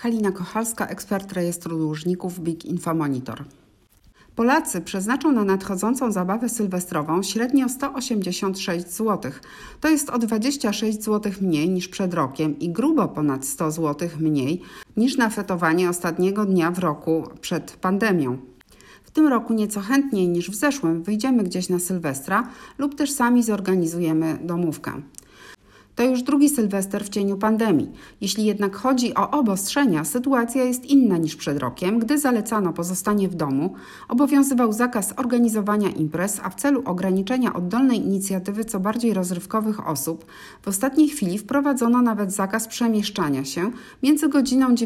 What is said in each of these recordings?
Halina Kochalska, ekspert rejestru dłużników BIG Infomonitor. Polacy przeznaczą na nadchodzącą zabawę sylwestrową średnio 186 zł. To jest o 26 zł mniej niż przed rokiem i grubo ponad 100 zł mniej niż na fetowanie ostatniego dnia w roku przed pandemią. W tym roku nieco chętniej niż w zeszłym wyjdziemy gdzieś na Sylwestra lub też sami zorganizujemy domówkę. To już drugi Sylwester w cieniu pandemii. Jeśli jednak chodzi o obostrzenia, sytuacja jest inna niż przed rokiem, gdy zalecano pozostanie w domu, obowiązywał zakaz organizowania imprez, a w celu ograniczenia oddolnej inicjatywy co bardziej rozrywkowych osób, w ostatniej chwili wprowadzono nawet zakaz przemieszczania się między godziną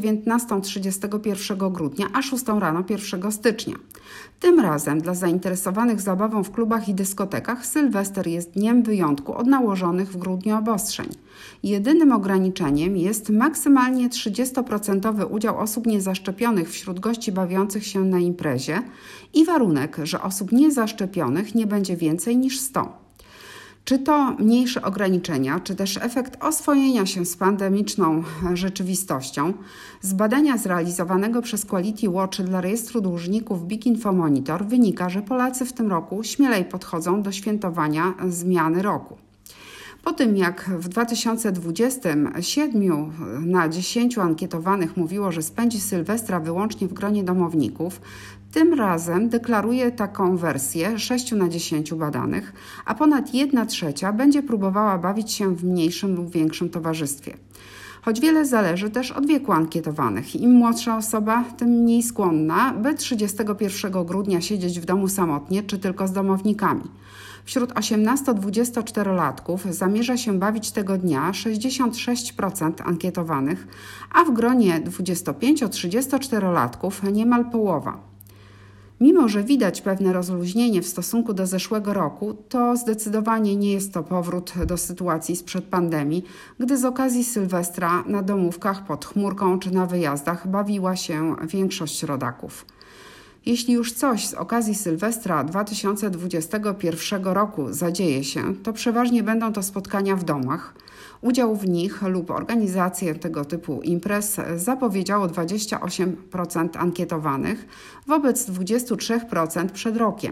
19:31 grudnia a 6 rano 1 stycznia. Tym razem dla zainteresowanych zabawą w klubach i dyskotekach Sylwester jest dniem wyjątku od nałożonych w grudniu obostrzeń. Jedynym ograniczeniem jest maksymalnie 30% udział osób niezaszczepionych wśród gości bawiących się na imprezie i warunek, że osób niezaszczepionych nie będzie więcej niż 100. Czy to mniejsze ograniczenia, czy też efekt oswojenia się z pandemiczną rzeczywistością? Z badania zrealizowanego przez Quality Watch dla rejestru dłużników BIG Infomonitor wynika, że Polacy w tym roku śmielej podchodzą do świętowania zmiany roku. Po tym jak w 2020 7 na 10 ankietowanych mówiło, że spędzi Sylwestra wyłącznie w gronie domowników, tym razem deklaruje taką wersję 6 na 10 badanych, a ponad 1/3 będzie próbowała bawić się w mniejszym lub większym towarzystwie. Choć wiele zależy też od wieku ankietowanych. Im młodsza osoba, tym mniej skłonna, by 31 grudnia siedzieć w domu samotnie czy tylko z domownikami. Wśród 18-24-latków zamierza się bawić tego dnia 66% ankietowanych, a w gronie 25-34-latków niemal połowa. Mimo że widać pewne rozluźnienie w stosunku do zeszłego roku, to zdecydowanie nie jest to powrót do sytuacji sprzed pandemii, gdy z okazji Sylwestra na domówkach pod chmurką czy na wyjazdach bawiła się większość rodaków. Jeśli już coś z okazji Sylwestra 2021 roku zadzieje się, to przeważnie będą to spotkania w domach. Udział w nich lub organizację tego typu imprez zapowiedziało 28% ankietowanych wobec 23% przed rokiem.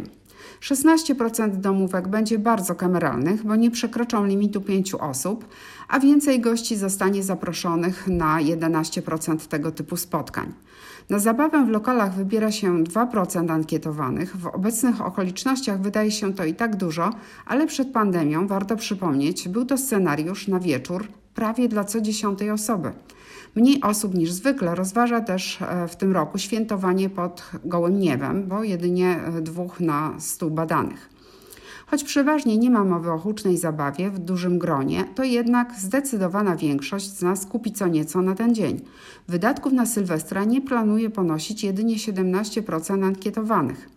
16% domówek będzie bardzo kameralnych, bo nie przekroczą limitu 5 osób, a więcej gości zostanie zaproszonych na 11% tego typu spotkań. Na zabawę w lokalach wybiera się 2% ankietowanych. W obecnych okolicznościach wydaje się to i tak dużo, ale przed pandemią, warto przypomnieć, był to scenariusz na wieczór prawie dla co 10 osoby. Mniej osób niż zwykle rozważa też w tym roku świętowanie pod gołym niebem, bo jedynie 2 na 100 badanych. Choć przeważnie nie ma mowy o hucznej zabawie w dużym gronie, to jednak zdecydowana większość z nas kupi co nieco na ten dzień. Wydatków na Sylwestra nie planuje ponosić jedynie 17% ankietowanych.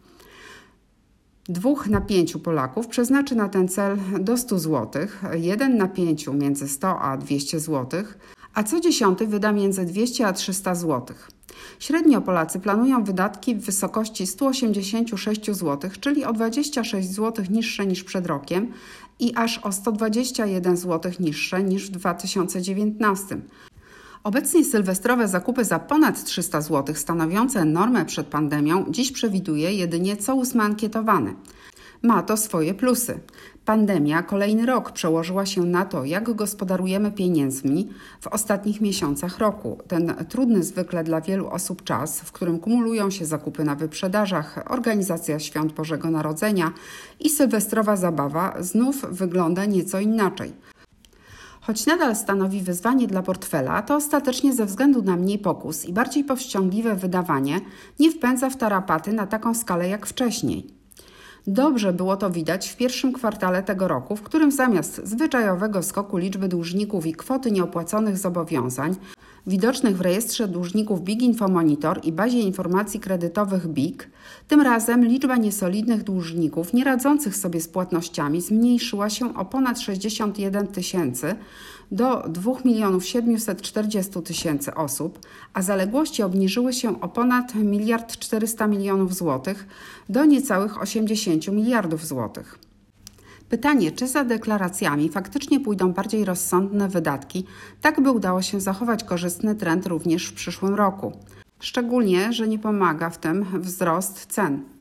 2 na 5 Polaków przeznaczy na ten cel do 100 zł, 1 na 5 między 100 a 200 zł, a co 10 wyda między 200 a 300 zł. Średnio Polacy planują wydatki w wysokości 186 zł, czyli o 26 zł niższe niż przed rokiem i aż o 121 zł niższe niż w 2019. Obecnie sylwestrowe zakupy za ponad 300 zł stanowiące normę przed pandemią dziś przewiduje jedynie co 8 ankietowany. Ma to swoje plusy. Pandemia kolejny rok przełożyła się na to, jak gospodarujemy pieniędzmi w ostatnich miesiącach roku. Ten trudny zwykle dla wielu osób czas, w którym kumulują się zakupy na wyprzedażach, organizacja świąt Bożego Narodzenia i sylwestrowa zabawa znów wygląda nieco inaczej. Choć nadal stanowi wyzwanie dla portfela, to ostatecznie ze względu na mniej pokus i bardziej powściągliwe wydawanie nie wpędza w tarapaty na taką skalę jak wcześniej. Dobrze było to widać w pierwszym kwartale tego roku, w którym zamiast zwyczajowego skoku liczby dłużników i kwoty nieopłaconych zobowiązań, widocznych w rejestrze dłużników BIG Infomonitor i bazie informacji kredytowych BIG, tym razem liczba niesolidnych dłużników nieradzących sobie z płatnościami zmniejszyła się o ponad 61 tysięcy do 2 740 000 osób, a zaległości obniżyły się o ponad 1 400 000 000 złotych do niecałych 80 miliardów złotych. Pytanie, czy za deklaracjami faktycznie pójdą bardziej rozsądne wydatki, tak by udało się zachować korzystny trend również w przyszłym roku. Szczególnie, że nie pomaga w tym wzrost cen.